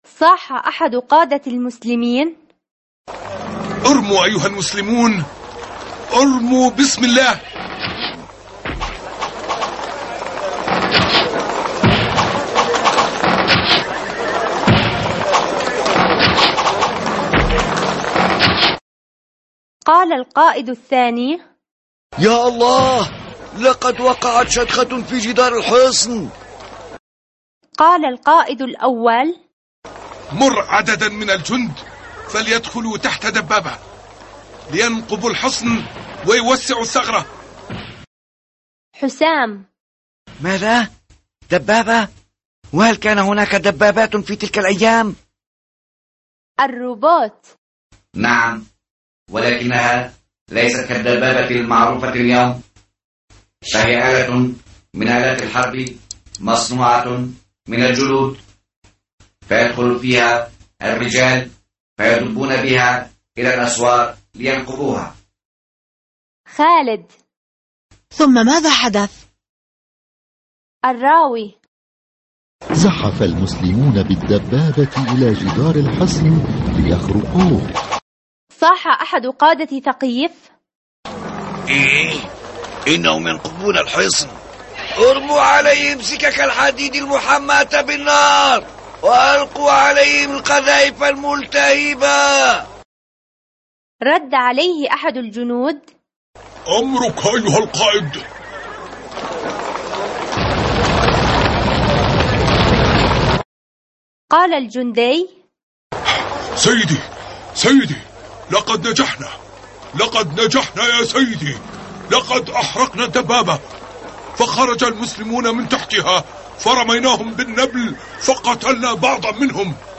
صاح أحد قادة المسلمين: ارموا أيها المسلمون، ارموا بسم الله. قال القائد الثاني: يا الله، لقد وقعت شدخة في جدار الحصن. قال القائد الأول: مر عددا من الجند فليدخلوا تحت دبابة لينقبوا الحصن ويوسعوا الثغرة. حسام: ماذا؟ دبابة؟ وهل كان هناك دبابات في تلك الأيام؟ الروبوت: نعم، ولكنها ليست كالدبابة المعروفة اليوم، فهي آلة من آلات الحرب مصنوعة من الجلود، فيدخل فيها الرجال فيدبون بها إلى الأسوار لينقبوها. خالد: ثم ماذا حدث؟ الراوي: زحف المسلمون بالدبابة إلى جدار الحصن ليخرقوه. صاح أحد قادة ثقيف: إنهم ينقبون الحصن. ارموا عليهم سكك الحديد المحماة بالنار وألقوا عليهم القذائف الملتهبة. رد عليه أحد الجنود: أمرك أيها القائد. قال الجندي: سيدي، لقد نجحنا يا سيدي، لقد أحرقنا الدبابة، فخرج المسلمون من تحتها فرميناهم بالنبل فقتلنا بعضا منهم.